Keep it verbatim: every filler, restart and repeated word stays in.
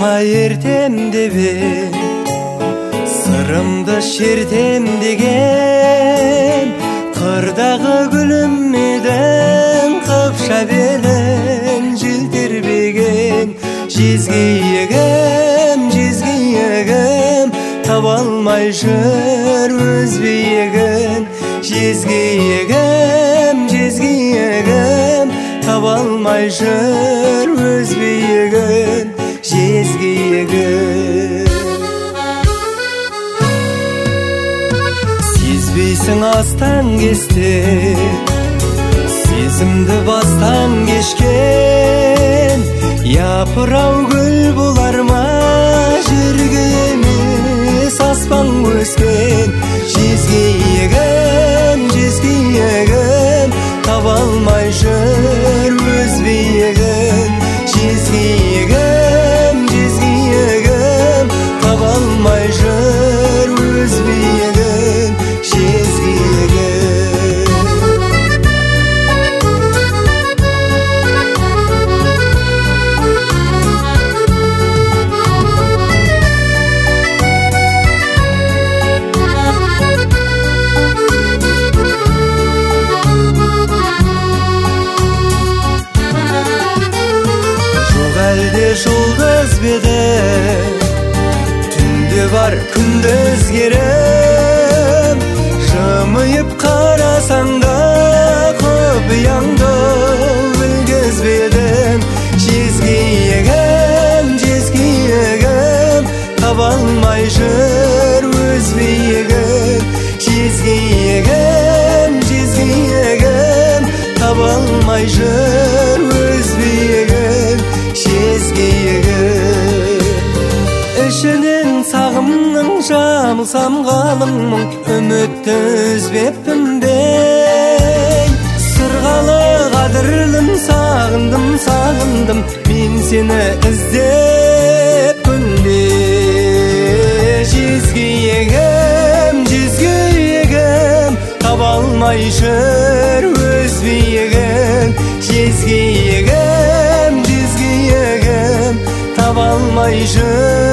Сырыма ертем деп сырымды шертем деген, қырдағы гүлім едің қыпша белін желтербеген. Жезгиегім, жезгиегім, таба алмай жүр өз биігін. Жезгиегім, жезгиегім, таба алмай жүр өз биігін. Жезгиегім. Сезбейсің астан кесте, сезімді бастан кешкен. Япырау гүл болар ма, жерге емес аспан өскен. Жезгиегім, жезгиегім, таба алмай жүр өз биігін. Жезгиегім, жезгиегім, таба алмай жүр өз биігін. Жезгиегім. Жоқ әлде жұлдыз беді, түнде бар күнді өзгерім. Жымиып қарасаң да құпияңды білгізбедің. Жезгиегім, жезгиегім, таба алмай жүр өз биігін. Жезгиегім, жезгиегім, таба алмай жүр өз биігін. Жезгиегім. Ішінен сағымның жамылсам қалың мұң, үмітті үзбеппін бей. Сырғалы қадірлім, сағындым, сағындым, мен сені іздеп күнде. Жезгиегім, жезгиегім, таба алмай жүр өз биігін. Жезгиегім, жезгиегім, таба алмай жүр